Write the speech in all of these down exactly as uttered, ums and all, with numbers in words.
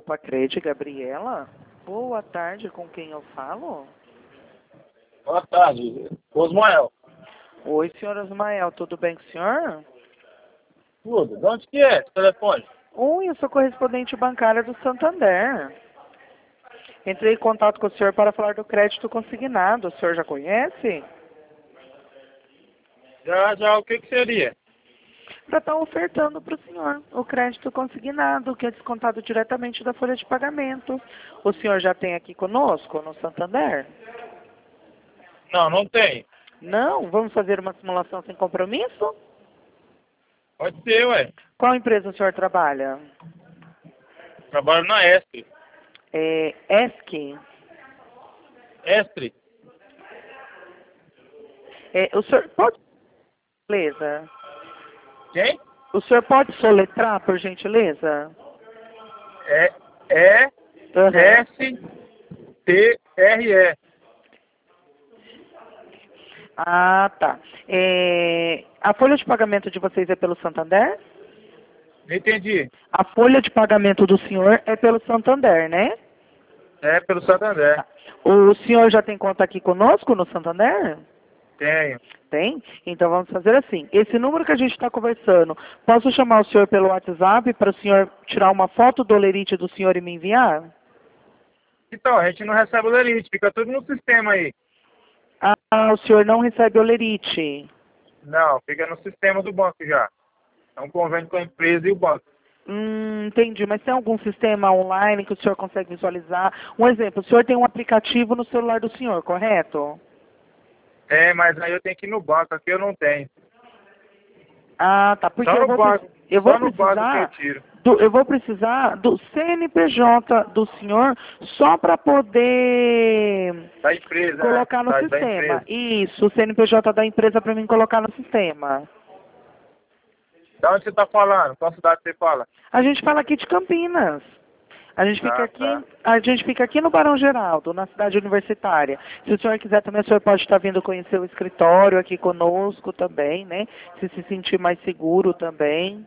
Poupa Cred, Gabriela. Boa tarde, com quem eu falo? Boa tarde, Osmael. Oi, senhor Osmael, tudo bem com o senhor? Tudo. De onde que é esse telefone? Oi, eu sou correspondente bancária do Santander. Entrei em contato com o senhor para falar do crédito consignado. O senhor já conhece? Já, já, o que que seria? Para estar ofertando para o senhor o crédito consignado, que é descontado diretamente da folha de pagamento. O senhor já tem aqui conosco, no Santander? Não, não tem. Não? Vamos fazer uma simulação sem compromisso? Pode ser, ué. Qual empresa o senhor trabalha? Trabalho na Estre. É ESC. Estre? É, o senhor pode, gentileza? Quem? O senhor pode soletrar, por gentileza? É E Uhum. S T R E. Ah, tá. É, a folha de pagamento de vocês é pelo Santander? Não entendi. A folha de pagamento do senhor é pelo Santander, né? É pelo Santander. O senhor já tem conta aqui conosco no Santander? Tenho. Tem? Então vamos fazer assim. Esse número que a gente está conversando, posso chamar o senhor pelo WhatsApp para o senhor tirar uma foto do olerite do senhor e me enviar? Então, a gente não recebe o lerite, fica tudo no sistema aí. Ah, o senhor não recebe olerite. Não, fica no sistema do banco já. É um convênio com a empresa e o banco. Hum, entendi. Mas tem algum sistema online que o senhor consegue visualizar? Um exemplo, o senhor tem um aplicativo no celular do senhor, correto? É, mas aí eu tenho que ir no banco, aqui eu não tenho. Ah, tá. Porque Só eu no vou, banco, pre- eu vou só no banco que eu precisar tiro. do, eu vou precisar do C N P J do senhor só para poder Da empresa, colocar né? no Da, da sistema. empresa. Isso, o C N P J da empresa para mim colocar no sistema. Da onde você tá falando? Qual cidade você fala? A gente fala aqui de Campinas. A gente fica Ah, aqui, tá. a gente fica aqui no Barão Geraldo, na cidade universitária. Se o senhor quiser também, o senhor pode estar vindo conhecer o escritório aqui conosco também, né? Se se sentir mais seguro também.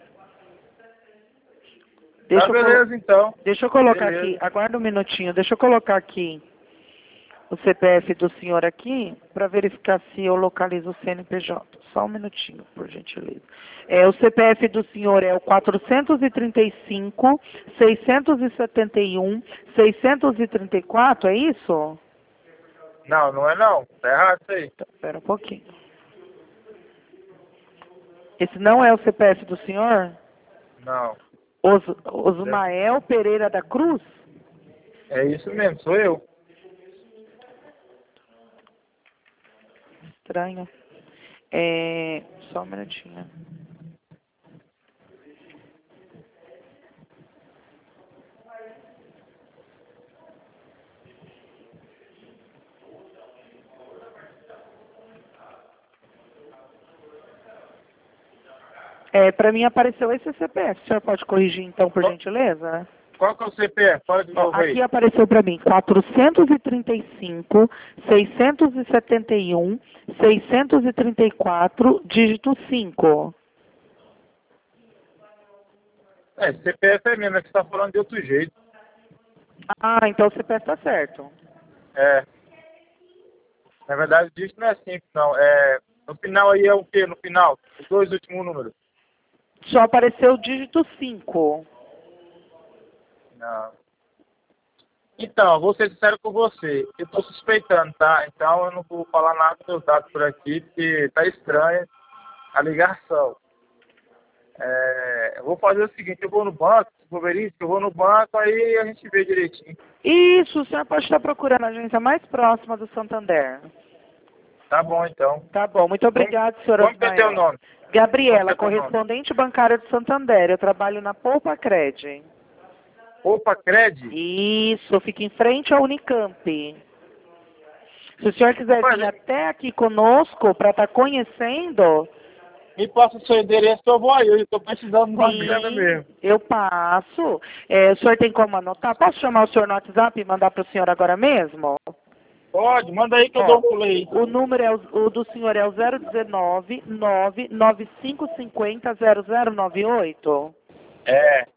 Deixa Tá, eu, colo- beleza, então. deixa eu colocar Beleza. aqui, aguarda um minutinho, deixa eu colocar aqui o C P F do senhor aqui para verificar se eu localizo o C N P J. Só um minutinho, por gentileza. É, o C P F do senhor é o quatrocentos e trinta e cinco, seiscentos e setenta e um, seiscentos e trinta e quatro, é isso? Não, não é não. Tá errado isso aí. Tá, espera um pouquinho. Esse não é o C P F do senhor? Não. Os, Osmael Pereira da Cruz? É isso mesmo, sou eu. Estranho. É, só um minutinho. É, para mim apareceu esse C P F. O senhor pode corrigir então, por Qual- gentileza? Qual que é o C P F? Fala de Ó, novo aqui aí. apareceu para mim quatrocentos e trinta e cinco, seiscentos e setenta e um, seiscentos e trinta e quatro, dígito cinco. É, esse C P F é mesmo, é que você tá falando de outro jeito. Ah, então o C P F está certo. É. Na verdade, o dígito não é simples, não. É, no final aí é o quê? No final? Os dois últimos números. Só apareceu o dígito cinco. Não. Então, eu vou ser sincero com você. Eu tô suspeitando, tá? Então eu não vou falar nada dos meus dados por aqui, porque tá estranha a ligação. É, eu vou fazer o seguinte, eu vou no banco, se for verídico, eu vou no banco, aí a gente vê direitinho. Isso, o senhor pode estar procurando a agência mais próxima do Santander. Tá bom, então. Tá bom, muito obrigado, senhor Como que é teu Osmael. nome? Gabriela, Como que é teu nome? correspondente bancária do Santander. Eu trabalho na Poupa Cred. Opa, Cred? Isso, fica em frente ao Unicamp. Se o senhor quiser Rapaz, vir até aqui conosco para estar conhecendo, me passa o seu endereço que eu vou aí. Eu tô precisando de uma grana sim, mesmo. eu passo. É, o senhor tem como anotar? Posso chamar o senhor no WhatsApp e mandar para o senhor agora mesmo? Pode, manda aí que eu Ó, dou um play. o número é o, o do senhor é o zero um nove, nove nove cinco cinco zero, zero zero nove oito. É.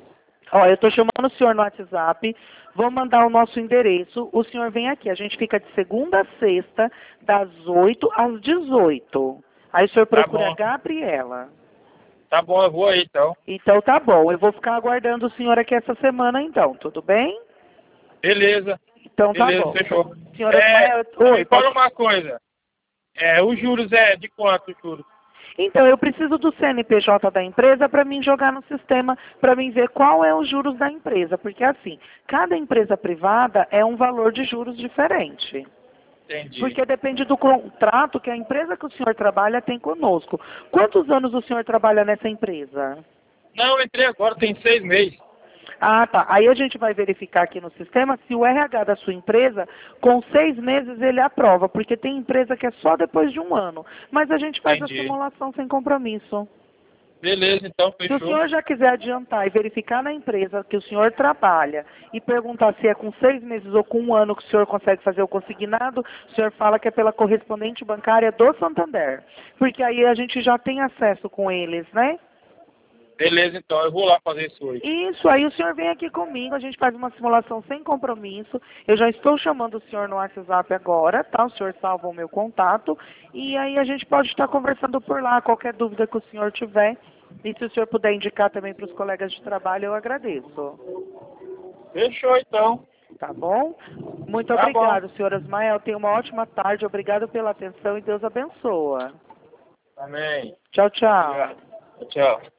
Ó, eu estou chamando o senhor no WhatsApp, vou mandar o nosso endereço, o senhor vem aqui. A gente fica de segunda a sexta, das oito às dezoito. Aí o senhor Tá procura a bom. Gabriela. Tá bom, eu vou aí então. Então tá bom, eu vou ficar aguardando o senhor aqui essa semana então, tudo bem? Beleza. Então tá Beleza, bom. fechou. Senhora É, Ismael, oi, me fala pode... uma coisa. É, os juros é de quanto os juros? Então, eu preciso do C N P J da empresa para mim jogar no sistema, para mim ver qual é os juros da empresa. Porque assim, cada empresa privada é um valor de juros diferente. Entendi. Porque depende do contrato que a empresa que o senhor trabalha tem conosco. Quantos anos o senhor trabalha nessa empresa? Não, eu entrei agora, tem seis meses. Ah, tá. Aí a gente vai verificar aqui no sistema se o R H da sua empresa, com seis meses, ele aprova. Porque tem empresa que é só depois de um ano. Mas a gente faz Entendi. a simulação sem compromisso. Beleza, então, Se fechou. o senhor já quiser adiantar e verificar na empresa que o senhor trabalha e perguntar se é com seis meses ou com um ano que o senhor consegue fazer o consignado, o senhor fala que é pela correspondente bancária do Santander. Porque aí a gente já tem acesso com eles, né? Beleza, então, eu vou lá fazer isso hoje. Isso, aí o senhor vem aqui comigo, a gente faz uma simulação sem compromisso. Eu já estou chamando o senhor no WhatsApp agora, tá? O senhor salva o meu contato. E aí a gente pode estar conversando por lá, qualquer dúvida que o senhor tiver. E se o senhor puder indicar também para os colegas de trabalho, eu agradeço. Fechou, então. Tá bom? Muito Tá obrigado, bom. senhor Ismael. Tenha uma ótima tarde. Obrigado pela atenção e Deus abençoa. Amém. Tchau, tchau. Obrigado. Tchau.